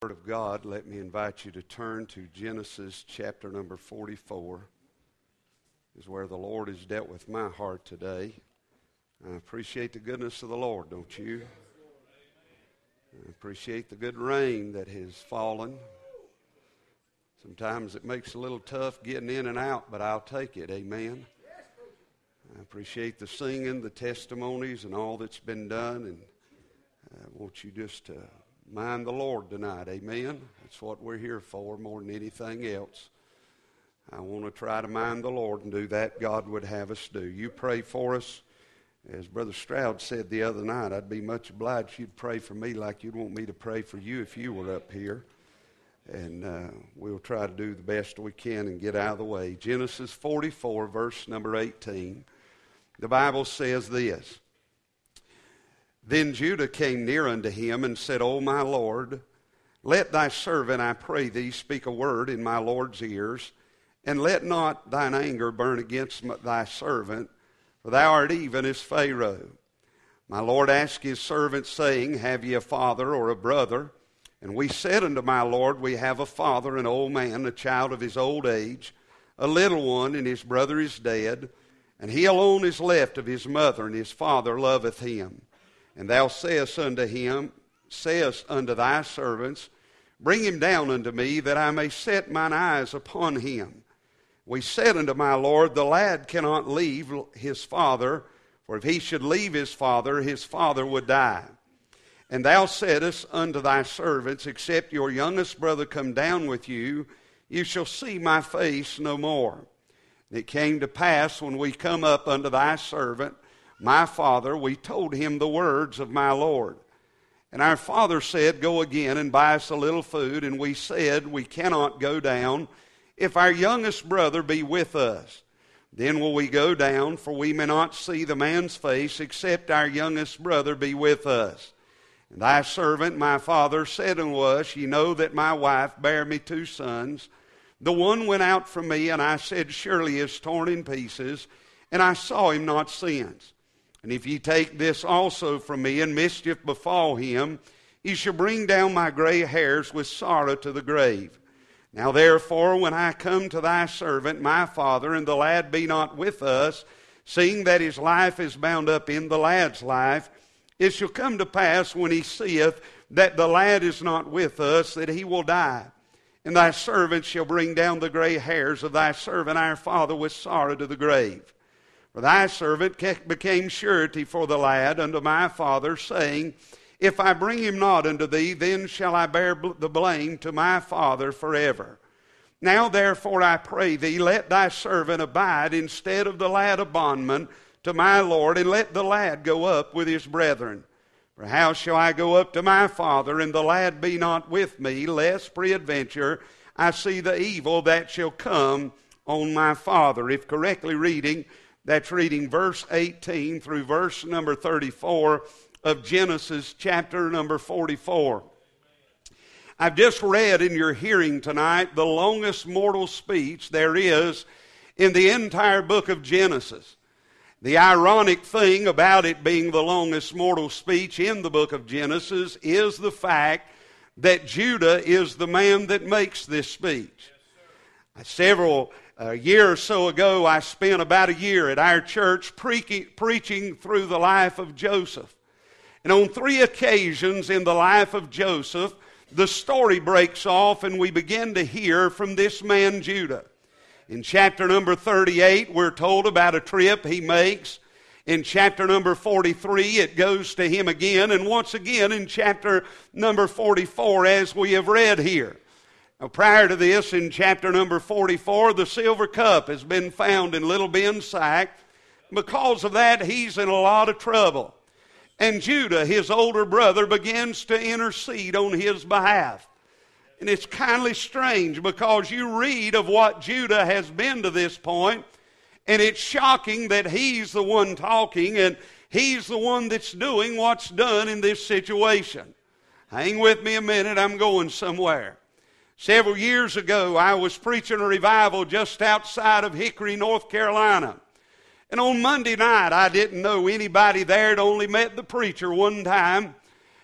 Word of God, let me invite you to turn to Genesis chapter number 44. Is where the Lord has dealt with my heart today. I appreciate the goodness of the Lord, don't you? I appreciate the good rain that has fallen. Sometimes it makes it a little tough getting in and out, but I'll take it, amen. I appreciate the singing, the testimonies, and all that's been done, and I want you just to mind the Lord tonight, amen. That's what we're here for more than anything else. I want to try to mind the Lord and do that God would have us do. You pray for us. As Brother Stroud said the other night, I'd be much obliged if you'd pray for me like you'd want me to pray for you if you were up here. And we'll try to do the best we can and get out of the way. Genesis 44, verse number 18. The Bible says this. Then Judah came near unto him and said, O my Lord, let thy servant, I pray thee, speak a word in my Lord's ears, and let not thine anger burn against thy servant, for thou art even as Pharaoh. My Lord asked his servant, saying, Have ye a father or a brother? And we said unto my Lord, We have a father, an old man, a child of his old age, a little one, and his brother is dead, and he alone is left of his mother, and his father loveth him. And thou sayest unto thy servants, Bring him down unto me, that I may set mine eyes upon him. We said unto my Lord, The lad cannot leave his father, for if he should leave his father would die. And thou saidest unto thy servants, Except your youngest brother come down with you, you shall see my face no more. And it came to pass, when we come up unto thy servant, my father, we told him the words of my Lord. And our father said, Go again and buy us a little food. And we said, We cannot go down, if our youngest brother be with us. Then will we go down, for we may not see the man's face, except our youngest brother be with us. And thy servant, my father, said unto us, Ye know that my wife bare me 2 sons. The one went out from me, and I said, Surely he is torn in pieces, and I saw him not since. And if ye take this also from me, and mischief befall him, ye shall bring down my gray hairs with sorrow to the grave. Now therefore, when I come to thy servant, my father, and the lad be not with us, seeing that his life is bound up in the lad's life, it shall come to pass, when he seeth that the lad is not with us, that he will die. And thy servant shall bring down the gray hairs of thy servant our father with sorrow to the grave. For thy servant became surety for the lad unto my father, saying, If I bring him not unto thee, then shall I bear the blame to my father forever. Now therefore I pray thee, let thy servant abide instead of the lad a bondman to my Lord, and let the lad go up with his brethren. For how shall I go up to my father, and the lad be not with me, lest peradventure I see the evil that shall come on my father? If correctly reading, that's reading verse 18 through verse number 34 of Genesis chapter number 44. I've just read in your hearing tonight the longest mortal speech there is in the entire book of Genesis. The ironic thing about it being the longest mortal speech in the book of Genesis is the fact that Judah is the man that makes this speech. A year or so ago, I spent about a year at our church preaching through the life of Joseph. And on 3 occasions in the life of Joseph, the story breaks off and we begin to hear from this man Judah. In chapter number 38, we're told about a trip he makes. In chapter number 43, it goes to him again. And once again in chapter number 44, as we have read here. Now, prior to this, in chapter number 44, the silver cup has been found in little Ben's sack. Because of that, he's in a lot of trouble. And Judah, his older brother, begins to intercede on his behalf. And it's kindly strange because you read of what Judah has been to this point, and it's shocking that he's the one talking and he's the one that's doing what's done in this situation. Hang with me a minute, I'm going somewhere. Several years ago, I was preaching a revival just outside of Hickory, North Carolina. And on Monday night, I didn't know anybody there. I'd only met the preacher one time.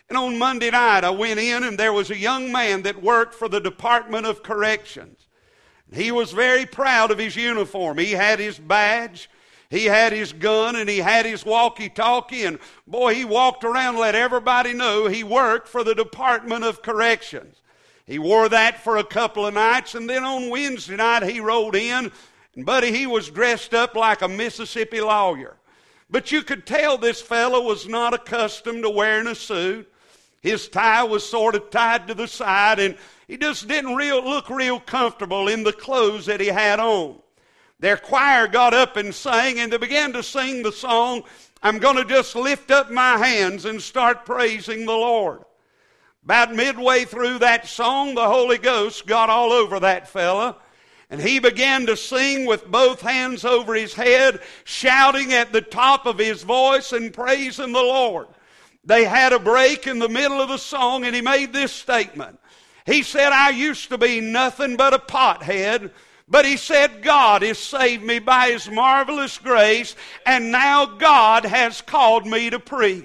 And on Monday night I went in, and there was a young man that worked for the Department of Corrections. He was very proud of his uniform. He had his badge, he had his gun, and he had his walkie-talkie. And boy, he walked around and let everybody know he worked for the Department of Corrections. He wore that for a couple of nights, and then on Wednesday night he rode in, and buddy, he was dressed up like a Mississippi lawyer. But you could tell this fellow was not accustomed to wearing a suit. His tie was sort of tied to the side, and he just didn't look real comfortable in the clothes that he had on. Their choir got up and sang, and they began to sing the song, "I'm going to just lift up my hands and start praising the Lord." About midway through that song, the Holy Ghost got all over that fella, and he began to sing with both hands over his head, shouting at the top of his voice and praising the Lord. They had a break in the middle of the song, and he made this statement. He said, "I used to be nothing but a pothead, but," he said, "God has saved me by His marvelous grace, and now God has called me to preach."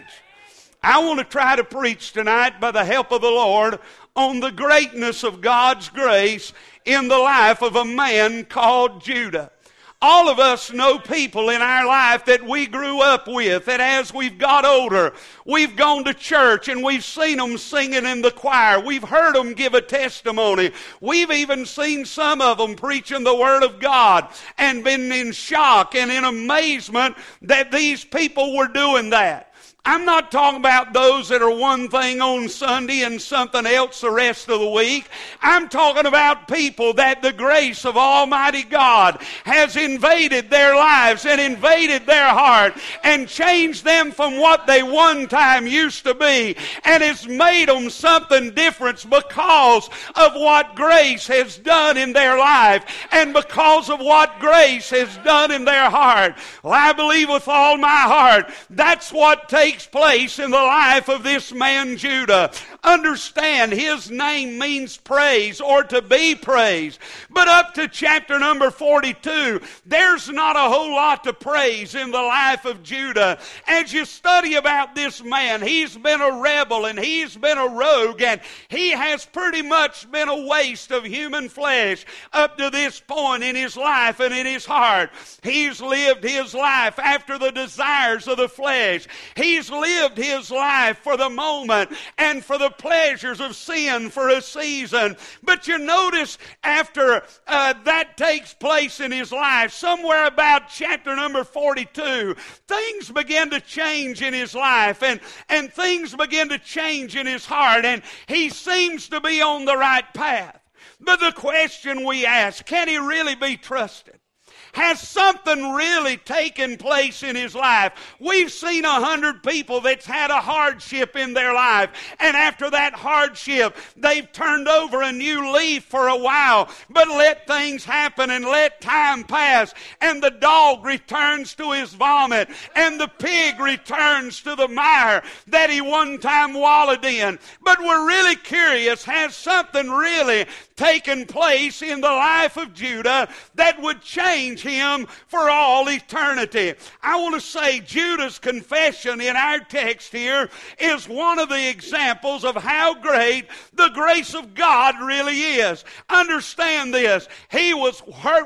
I want to try to preach tonight by the help of the Lord on the greatness of God's grace in the life of a man called Judah. All of us know people in our life that we grew up with, that as we've got older, we've gone to church and we've seen them singing in the choir. We've heard them give a testimony. We've even seen some of them preaching the Word of God and been in shock and in amazement that these people were doing that. I'm not talking about those that are one thing on Sunday and something else the rest of the week. I'm talking about people that the grace of Almighty God has invaded their lives and invaded their heart and changed them from what they one time used to be, and has made them something different because of what grace has done in their life and because of what grace has done in their heart. Well, I believe with all my heart that's what takes place in the life of this man Judah. Understand, his name means praise or to be praised. But up to chapter number 42, there's not a whole lot to praise in the life of Judah. As you study about this man, he's been a rebel and he's been a rogue, and he has pretty much been a waste of human flesh up to this point in his life and in his heart. He's lived his life after the desires of the flesh. He's lived his life for the moment and for the pleasures of sin for a season. But you notice after that takes place in his life, somewhere about chapter number 42, things begin to change in his life, and things begin to change in his heart, and he seems to be on the right path. But the question we ask, can he really be trusted? Has something really taken place in his life? We've seen 100 people that's had a hardship in their life, and after that hardship, they've turned over a new leaf for a while, but let things happen and let time pass, and the dog returns to his vomit, and the pig returns to the mire that he one time wallowed in. But we're really curious, has something really taken place in the life of Judah that would change him for all eternity? I want to say Judah's confession in our text here is one of the examples of how great the grace of God really is. Understand this. He was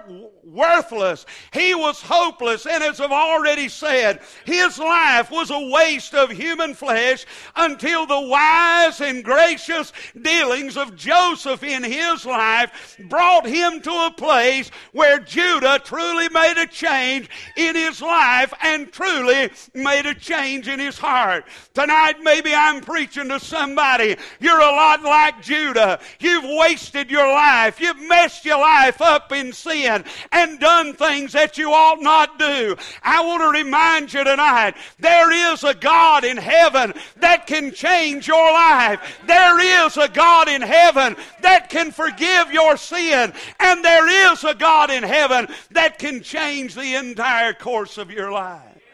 worthless. He was hopeless. And as I've already said, his life was a waste of human flesh until the wise and gracious dealings of Joseph in his life brought him to a place where Judah truly made a change in his life and truly made a change in his heart. Tonight maybe I'm preaching to somebody. You're a lot like Judah. You've wasted your life. You've messed your life up in sin and done things that you ought not do. I want to remind you tonight, there is a God in heaven that can change your life. There is a God in heaven that can forgive your sin. And there is a God in heaven that can change the entire course of your life.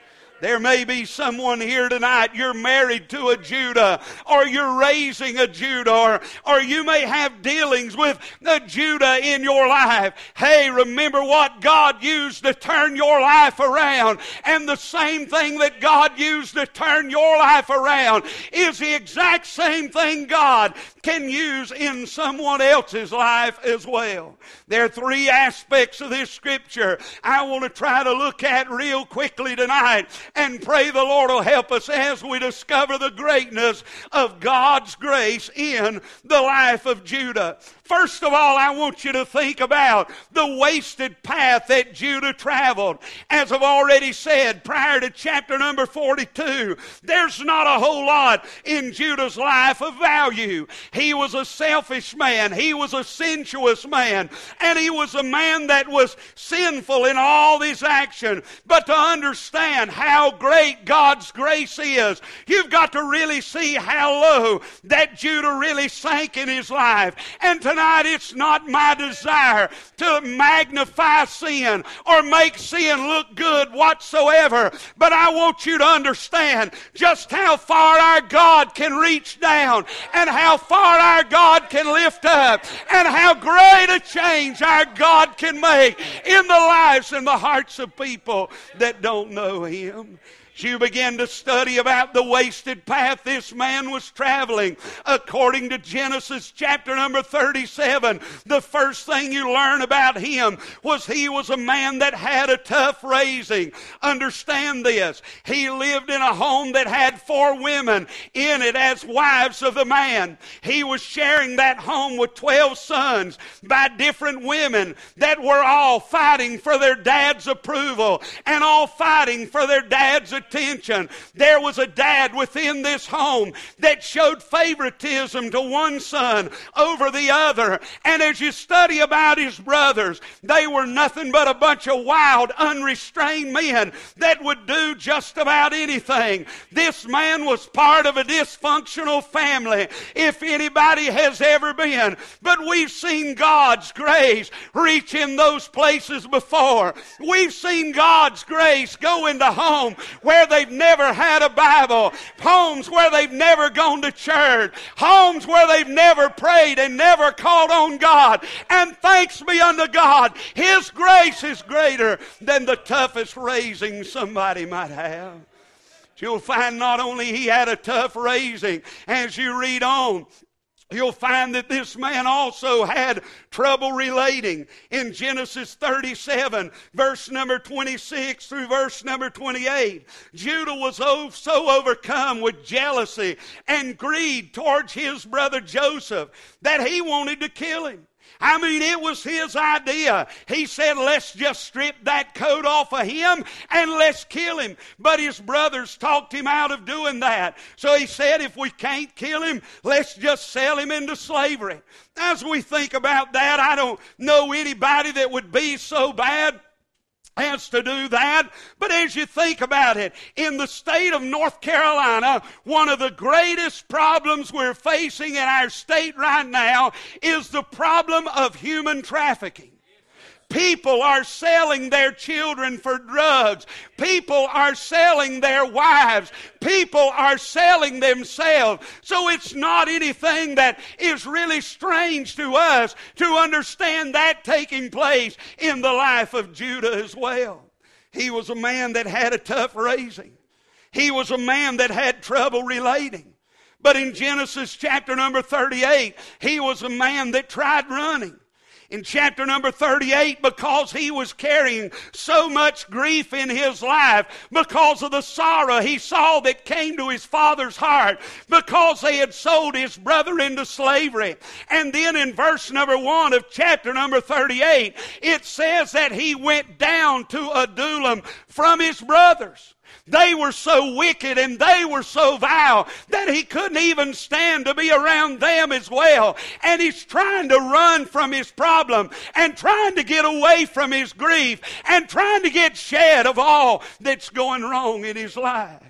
There may be someone here tonight, you're married to a Judah, or you're raising a Judah, or you may have dealings with a Judah in your life. Hey, remember what God used to turn your life around. And the same thing that God used to turn your life around is the exact same thing God can use in someone else's life as well. There are three aspects of this scripture I want to try to look at real quickly tonight, and pray the Lord will help us as we discover the greatness of God's grace in the life of Judah. First of all, I want you to think about the wasted path that Judah traveled. As I've already said, prior to chapter number 42, there's not a whole lot in Judah's life of value. He was a selfish man. He was a sensuous man. And he was a man that was sinful in all his action. But to understand how great God's grace is, you've got to really see how low that Judah really sank in his life. And tonight, it's not my desire to magnify sin or make sin look good whatsoever, but I want you to understand just how far our God can reach down and how far our God can lift up and how great a change our God can make in the lives and the hearts of people that don't know Him. You begin to study about the wasted path this man was traveling. According to Genesis chapter number 37, the first thing you learn about him was he was a man that had a tough raising. Understand this. He lived in a home that had 4 women in it as wives of the man. He was sharing that home with 12 sons by different women that were all fighting for their dad's approval and all fighting for their dad's attention. There was a dad within this home that showed favoritism to one son over the other. And as you study about his brothers, they were nothing but a bunch of wild, unrestrained men that would do just about anything. This man was part of a dysfunctional family, if anybody has ever been. But we've seen God's grace reach in those places before. We've seen God's grace go into homes where they've never had a Bible, homes where they've never gone to church, homes where they've never prayed and never called on God. And thanks be unto God, His grace is greater than the toughest raising somebody might have. You'll find not only he had a tough raising, as you read on, you'll find that this man also had trouble relating. In Genesis 37, verse number 26 through verse number 28, Judah was so overcome with jealousy and greed towards his brother Joseph that he wanted to kill him. I mean, it was his idea. He said, let's just strip that coat off of him and let's kill him. But his brothers talked him out of doing that. So he said, if we can't kill him, let's just sell him into slavery. As we think about that, I don't know anybody that would be so bad as to do that. But as you think about it, in the state of North Carolina, one of the greatest problems we're facing in our state right now is the problem of human trafficking. People are selling their children for drugs. People are selling their wives. People are selling themselves. So it's not anything that is really strange to us to understand that taking place in the life of Judah as well. He was a man that had a tough raising. He was a man that had trouble relating. But in Genesis chapter number 38, he was a man that tried running. In chapter number 38, because he was carrying so much grief in his life, because of the sorrow he saw that came to his father's heart, because they had sold his brother into slavery. And then in verse number 1 of chapter number 38, it says that he went down to Adullam from his brothers. They were so wicked and they were so vile that he couldn't even stand to be around them as well. And he's trying to run from his problem and trying to get away from his grief and trying to get shed of all that's going wrong in his life.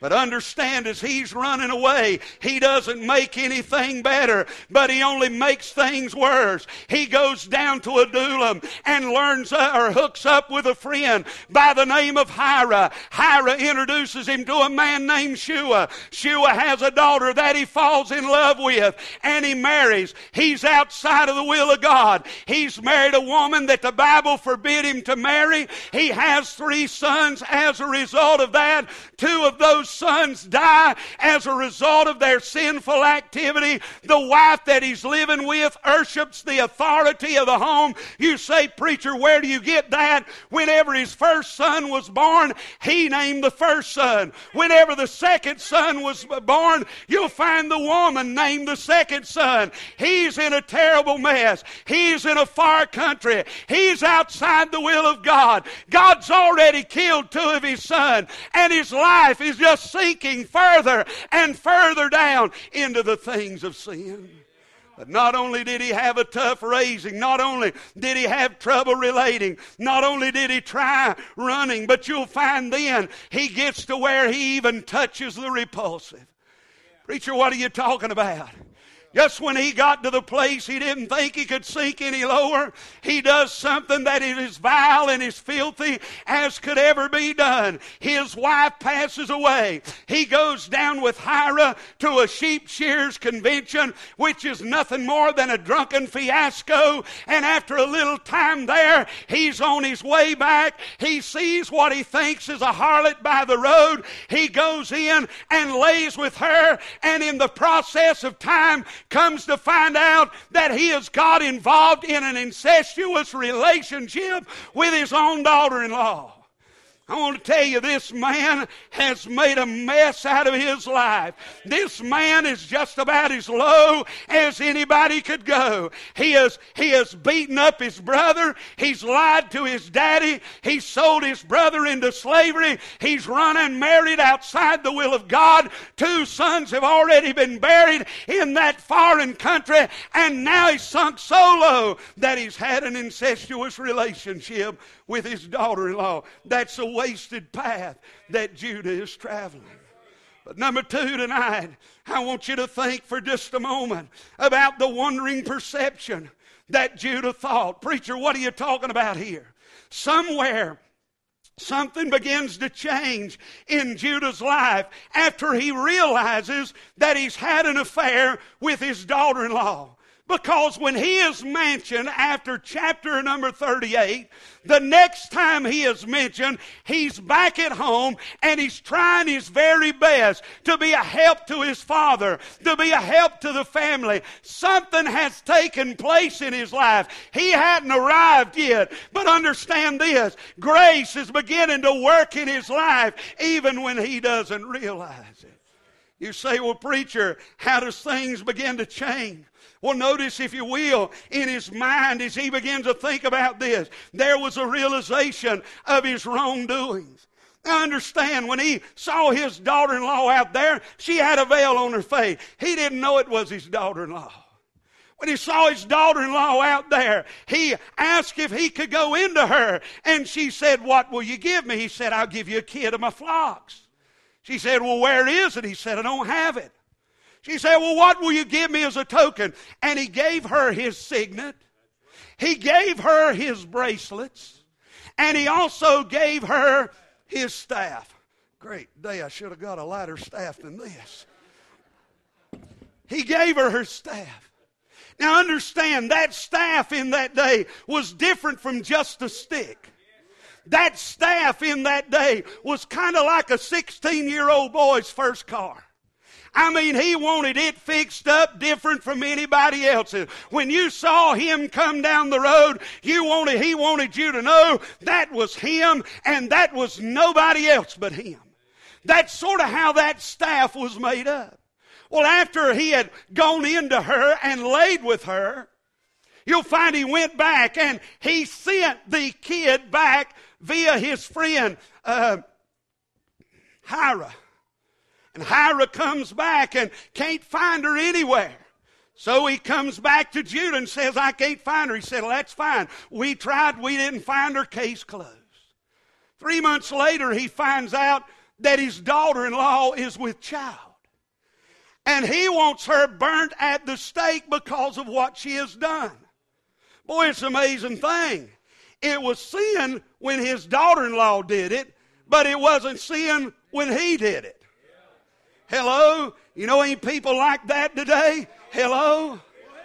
But understand, as he's running away, he doesn't make anything better, but he only makes things worse. He goes down to Adullam and learns or hooks up with a friend by the name of Hira. Hira introduces him to a man named Shua. Shua has a daughter that he falls in love with, and he marries. He's outside of the will of God. He's married a woman that the Bible forbid him to marry. He has 3 sons as a result of that. 2 of those sons die as a result of their sinful activity. The wife that he's living with worships the authority of the home. You say, preacher, where do you get that? Whenever his first son was born, he named the first son. Whenever the second son was born, you'll find the woman named the second son. He's in a terrible mess. He's in a far country. He's outside the will of God. God's already killed 2 of his sons, and his life is just sinking further and further down into the things of sin. But not only did he have a tough raising, not only did he have trouble relating, not only did he try running, but you'll find then he gets to where he even touches the repulsive. Preacher, what are you talking about? Just when he got to the place he didn't think he could sink any lower, he does something that is as vile and as filthy as could ever be done. His wife passes away. He goes down with Hira to a sheep shearers convention, which is nothing more than a drunken fiasco. And after a little time there, he's on his way back. He sees what he thinks is a harlot by the road. He goes in and lays with her, and in the process of time, comes to find out that he has got involved in an incestuous relationship with his own daughter-in-law. I want to tell you, this man has made a mess out of his life. This man is just about as low as anybody could go. He has beaten up his brother. He's lied to his daddy. He sold his brother into slavery. He's run and married outside the will of God. 2 sons have already been buried in that foreign country, and now he's sunk so low that he's had an incestuous relationship with his daughter-in-law. That's a wasted path that Judah is traveling. But number 2 tonight, I want you to think for just a moment about the wandering perception that Judah thought. Preacher, what are you talking about here? Somewhere something begins to change in Judah's life after he realizes that he's had an affair with his daughter-in-law. Because when he is mentioned after chapter number 38, the next time he is mentioned, he's back at home and he's trying his very best to be a help to his father, to be a help to the family. Something has taken place in his life. He hadn't arrived yet, but understand this, grace is beginning to work in his life even when he doesn't realize it. You say, well, preacher, how does things begin to change? Well, notice, if you will, in his mind as he begins to think about this, there was a realization of his wrongdoings. Now understand, when he saw his daughter-in-law out there, she had a veil on her face. He didn't know it was his daughter-in-law. When he saw his daughter-in-law out there, he asked if he could go into her. And she said, what will you give me? He said, I'll give you a kid of my flocks. She said, well, where is it? He said, I don't have it. She said, well, what will you give me as a token? And he gave her his signet. He gave her his bracelets. And he also gave her his staff. Great day, I should have got a lighter staff than this. He gave her her staff. Now understand, that staff in that day was different from just a stick. That staff in that day was kind of like a 16-year-old boy's first car. I mean, he wanted it fixed up different from anybody else's. When you saw him come down the road, he wanted you to know that was him and that was nobody else but him. That's sort of how that staff was made up. Well, after he had gone into her and laid with her, you'll find he went back and he sent the kid back via his friend Hira. And Hira comes back and can't find her anywhere. So he comes back to Judah and says, I can't find her. He said, well, that's fine. We tried, we didn't find her, case closed. 3 months later, he finds out that his daughter-in-law is with child. And he wants her burnt at the stake because of what she has done. Boy, it's an amazing thing. It was sin when his daughter-in-law did it, but it wasn't sin when he did it. Hello? You know any people like that today? Hello?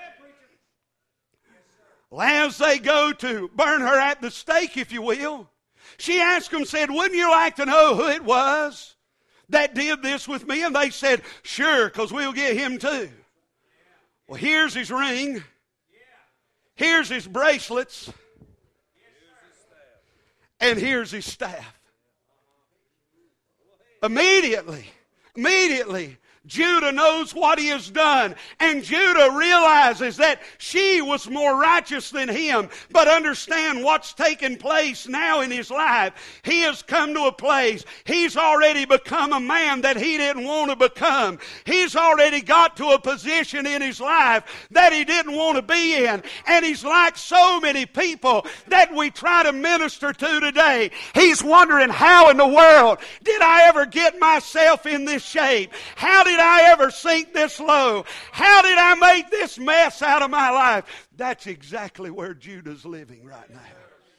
Well, as they go to burn her at the stake, if you will, she asked them, said, wouldn't you like to know who it was that did this with me? And they said, sure, because we'll get him too. Well, here's his ring. Here's his bracelets. And here's his staff. Immediately, Judah knows what he has done. And Judah realizes that she was more righteous than him. But understand what's taken place now in his life. He has come to a place. He's already become a man that he didn't want to become. He's already got to a position in his life that he didn't want to be in. And he's like so many people that we try to minister to today. He's wondering, how in the world did I ever get myself in this shape? How did I ever sink this low? How did I make this mess out of my life? That's exactly where Judah's living right now.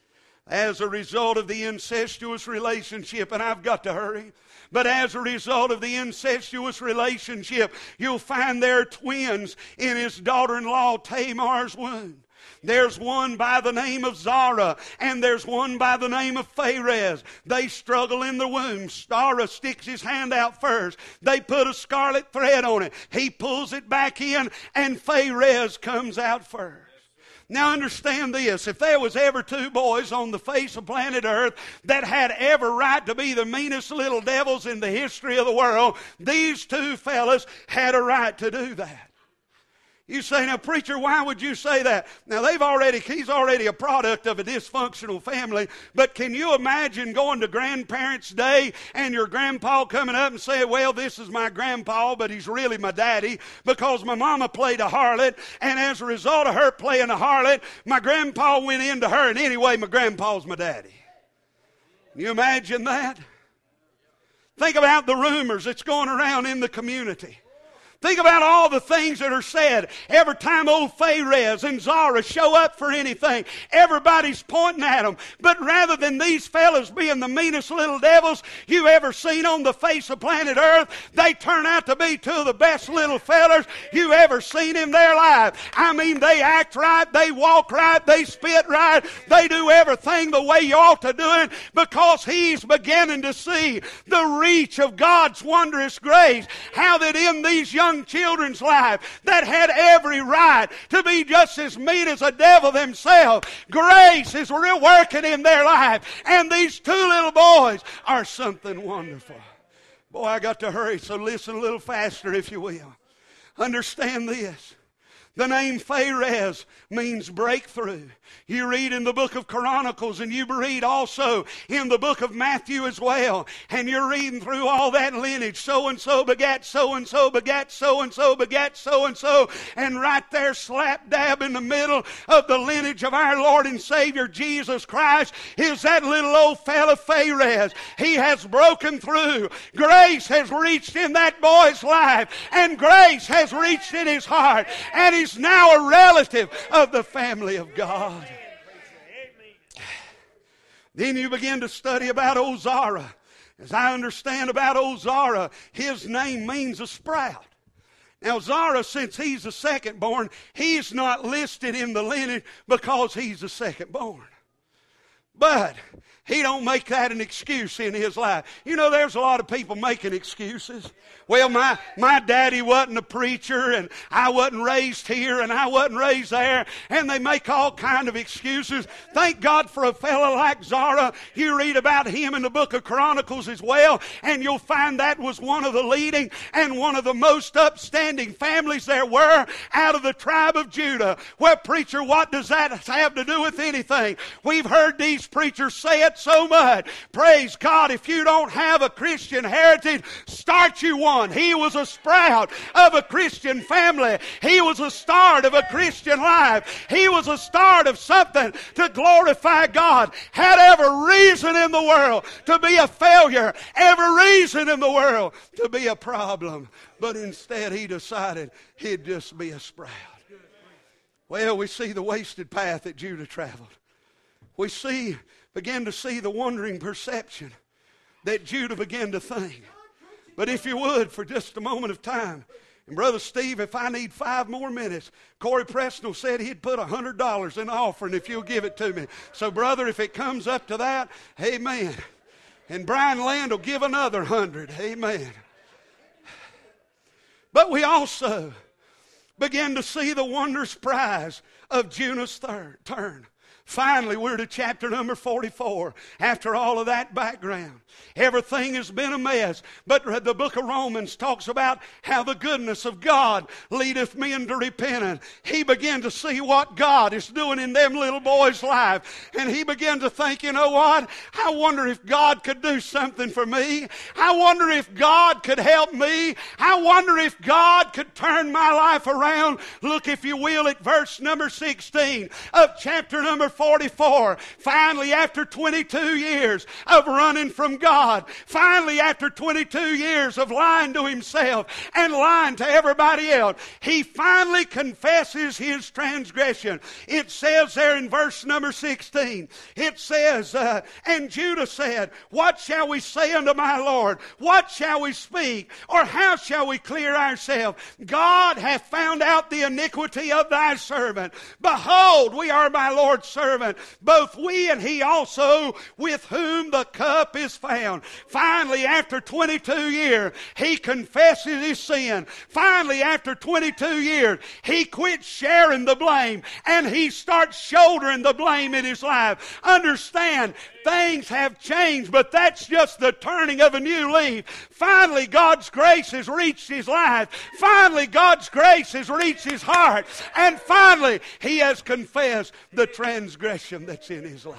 As a result of the incestuous relationship, and I've got to hurry, but as a result of the incestuous relationship, you'll find there are twins in his daughter-in-law Tamar's womb. There's one by the name of Zara, and there's one by the name of Pharez. They struggle in the womb. Zara sticks his hand out first. They put a scarlet thread on it. He pulls it back in, and Pharez comes out first. Now understand this, if there was ever two boys on the face of planet Earth that had ever right to be the meanest little devils in the history of the world, these two fellas had a right to do that. You say, now preacher, why would you say that? Now he's already a product of a dysfunctional family, but can you imagine going to Grandparents' Day and your grandpa coming up and saying, well, this is my grandpa, but he's really my daddy because my mama played a harlot, and as a result of her playing a harlot, my grandpa went into her, and anyway, my grandpa's my daddy. Can you imagine that? Think about the rumors that's going around in the community. Think about all the things that are said. Every time old Pharez and Zara show up for anything, everybody's pointing at them. But rather than these fellas being the meanest little devils you ever seen on the face of planet Earth, they turn out to be two of the best little fellas you ever seen in their life. I mean, they act right, they walk right, they spit right, they do everything the way you ought to do it because he's beginning to see the reach of God's wondrous grace. How that in these young children's life that had every right to be just as mean as a devil themselves, grace is working in their life, and these two little boys are something wonderful. Boy, I got to hurry, so listen a little faster if you will. Understand this. The name Pharez means breakthrough. You read in the book of Chronicles, and you read also in the book of Matthew as well, and you're reading through all that lineage. So-and-so begat so-and-so begat so-and-so begat so-and-so, and right there slap dab in the middle of the lineage of our Lord and Savior Jesus Christ is that little old fella Pharez. He has broken through. Grace has reached in that boy's life, and grace has reached in his heart, and he's now a relative of the family of God. Then you begin to study about old Zara. As I understand about old Zara, his name means a sprout. Now Zara, since he's the second born, he's not listed in the lineage because he's the second born. But he don't make that an excuse in his life. You know, there's a lot of people making excuses. Well, my daddy wasn't a preacher, and I wasn't raised here, and I wasn't raised there, and they make all kind of excuses. Thank God for a fellow like Zara. You read about him in the book of Chronicles as well, and you'll find that was one of the leading and one of the most upstanding families there were out of the tribe of Judah. Well, preacher, what does that have to do with anything? We've heard these preachers say it so much. Praise God, if you don't have a Christian heritage, start you one. He was a sprout of a Christian family. He was a start of a Christian life. He was a start of something to glorify God. Had every reason in the world to be a failure, every reason in the world to be a problem. But instead he decided he'd just be a sprout. Well, we see the wasted path that Judah traveled. We begin to see the wandering perception that Judah began to think. But if you would, for just a moment of time, and Brother Steve, if I need 5 more minutes, Corey Presnell said he'd put $100 in the offering if you'll give it to me. So, brother, if it comes up to that, amen. And Brian Land will give another 100, amen. But we also begin to see the wondrous prize of Judah's turn. Finally, we're to chapter number 44. After all of that background, everything has been a mess. But the book of Romans talks about how the goodness of God leadeth men to repentance. He began to see what God is doing in them little boys' life. And he began to think, you know what? I wonder if God could do something for me. I wonder if God could help me. I wonder if God could turn my life around. Look, if you will, at verse number 16 of chapter number 44. Finally, after 22 years of running from God, finally after 22 years of lying to himself and lying to everybody else, he finally confesses his transgression. It says there in verse number 16, it says, and Judah said, what shall we say unto my Lord? What shall we speak? Or how shall we clear ourselves? God hath found out the iniquity of thy servant. Behold, we are my Lord's servant, both we and he also, with whom the cup is found. Finally, after 22 years, he confesses his sin. Finally, after 22 years, he quits sharing the blame and he starts shouldering the blame in his life. Understand, things have changed, but that's just the turning of a new leaf. Finally, God's grace has reached his life. Finally, God's grace has reached his heart. And finally, he has confessed the transgression that's in his life.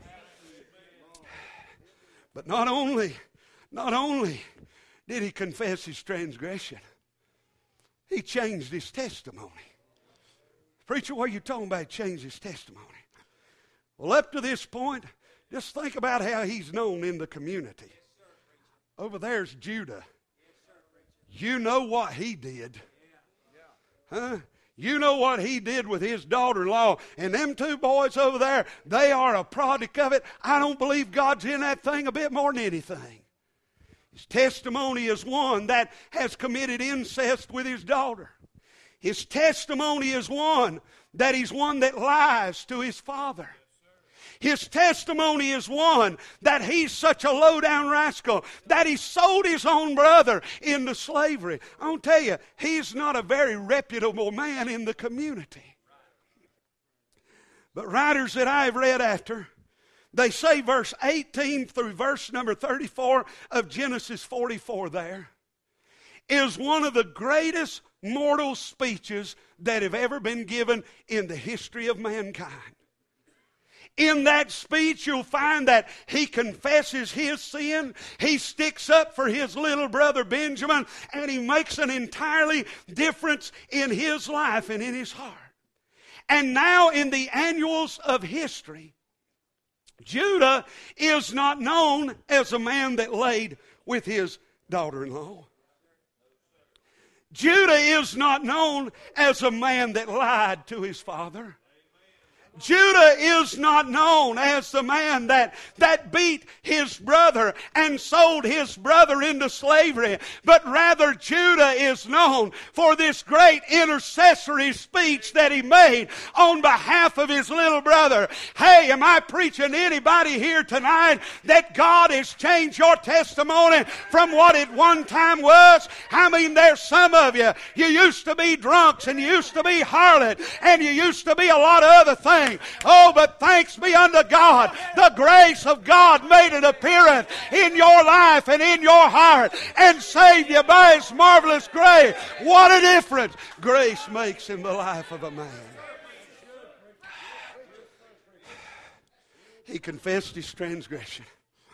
But not only did he confess his transgression, he changed his testimony. Preacher, what are you talking about? He changed his testimony. Well, up to this point, just think about how he's known in the community. Over there's Judah. You know what he did. Huh? You know what he did with his daughter-in-law. And them two boys over there, they are a product of it. I don't believe God's in that thing a bit more than anything. His testimony is one that has committed incest with his daughter. His testimony is one that he's one that lies to his father. His testimony is one that he's such a low-down rascal that he sold his own brother into slavery. I'll tell you, he's not a very reputable man in the community. But writers that I've read after, they say verse 18 through verse number 34 of Genesis 44 there is one of the greatest mortal speeches that have ever been given in the history of mankind. In that speech, you'll find that he confesses his sin. He sticks up for his little brother Benjamin, and he makes an entirely difference in his life and in his heart. And now in the annals of history, Judah is not known as a man that laid with his daughter-in-law. Judah is not known as a man that lied to his father. Judah is not known as the man that beat his brother and sold his brother into slavery, but rather Judah is known for this great intercessory speech that he made on behalf of his little brother. Hey, am I preaching to anybody here tonight that God has changed your testimony from what it one time was? I mean, there's some of you used to be drunks and you used to be harlot and you used to be a lot of other things. Oh, but thanks be unto God, the grace of God made an appearance in your life and in your heart and saved you by His marvelous grace. What a difference grace makes in the life of a man. He confessed his transgression.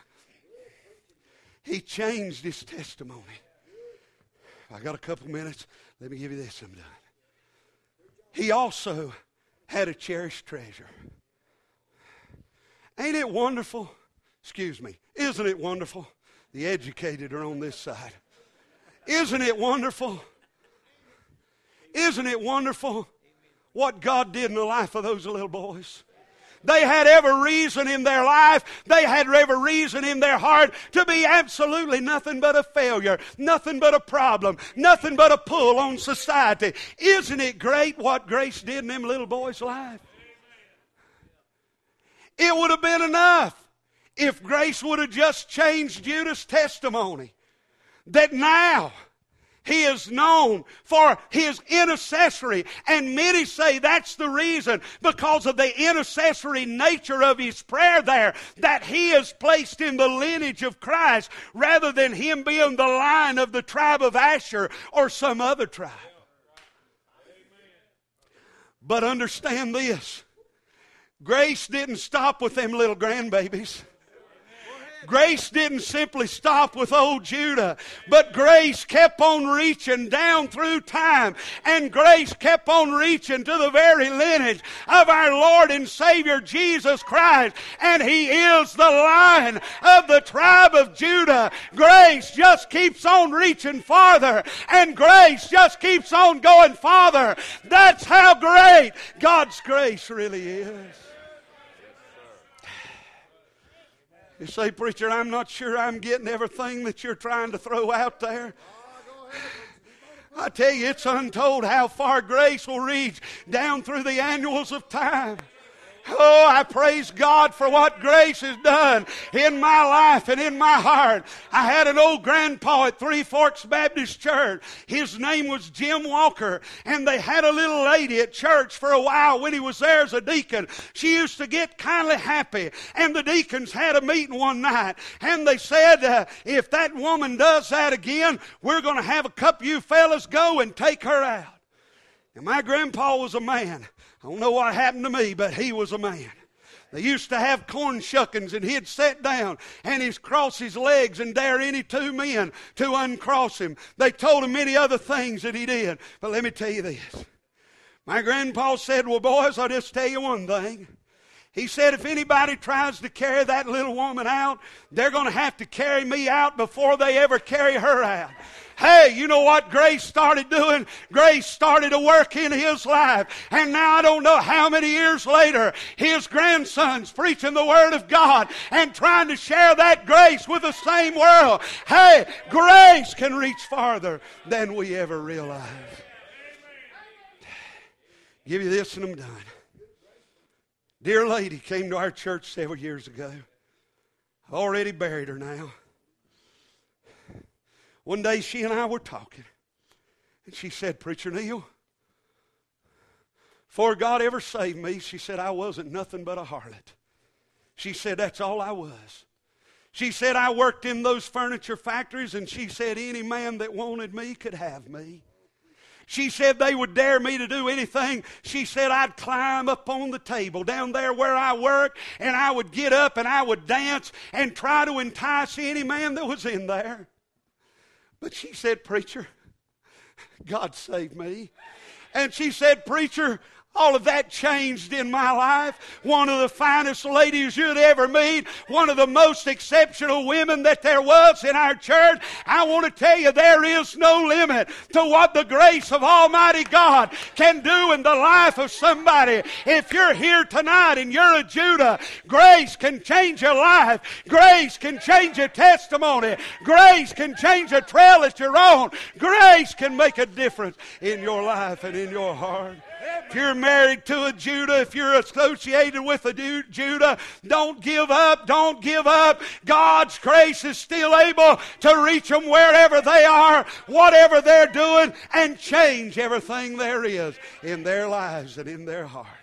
He changed his testimony. I got a couple minutes. Let me give you this. I'm done. He also had a cherished treasure. Ain't it wonderful? Excuse me. Isn't it wonderful? The educated are on this side. Isn't it wonderful? Isn't it wonderful what God did in the life of those little boys? They had every reason in their life, they had every reason in their heart to be absolutely nothing but a failure, nothing but a problem, nothing but a pull on society. Isn't it great what grace did in them little boys' life? It would have been enough if grace would have just changed Judah's testimony. That now he is known for his intercessory. And many say that's the reason, because of the intercessory nature of his prayer there, that he is placed in the lineage of Christ rather than him being the line of the tribe of Asher or some other tribe. But understand this. Grace didn't stop with them little grandbabies. Grace didn't simply stop with old Judah, but grace kept on reaching down through time, and grace kept on reaching to the very lineage of our Lord and Savior Jesus Christ, and He is the Lion of the tribe of Judah. Grace just keeps on reaching farther, and grace just keeps on going farther. That's how great God's grace really is. You say, preacher, I'm not sure I'm getting everything that you're trying to throw out there. I tell you, it's untold how far grace will reach down through the annuals of time. Oh, I praise God for what grace has done in my life and in my heart. I had an old grandpa at Three Forks Baptist Church. His name was Jim Walker, and they had a little lady at church for a while when he was there as a deacon. She used to get kindly happy, and the deacons had a meeting one night, and they said, if that woman does that again, we're going to have a couple of you fellas go and take her out. And my grandpa was a man. I don't know what happened to me, but he was a man. They used to have corn shuckings, and he'd sit down and he'd cross his legs and dare any two men to uncross him. They told him many other things that he did. But let me tell you this. My grandpa said, well, boys, I'll just tell you one thing. He said, if anybody tries to carry that little woman out, they're going to have to carry me out before they ever carry her out. Hey, you know what grace started doing? Grace started to work in his life. And now I don't know how many years later, his grandson's preaching the Word of God and trying to share that grace with the same world. Hey, grace can reach farther than we ever realize. Give you this and I'm done. Dear lady came to our church several years ago. Already buried her now. One day she and I were talking, and she said, Preacher Neil, before God ever saved me, she said, I wasn't nothing but a harlot. She said, that's all I was. She said, I worked in those furniture factories, and she said, any man that wanted me could have me. She said they would dare me to do anything. She said I'd climb up on the table down there where I worked, and I would get up and I would dance and try to entice any man that was in there. But she said, Preacher, God saved me. And she said, Preacher, all of that changed in my life. One of the finest ladies you'd ever meet. One of the most exceptional women that there was in our church. I want to tell you, there is no limit to what the grace of Almighty God can do in the life of somebody. If you're here tonight and you're a Judah, grace can change your life. Grace can change your testimony. Grace can change a trail that you're on. Grace can make a difference in your life and in your heart. If you're married to a Judah, if you're associated with a Judah, don't give up. Don't give up. God's grace is still able to reach them wherever they are, whatever they're doing, and change everything there is in their lives and in their heart.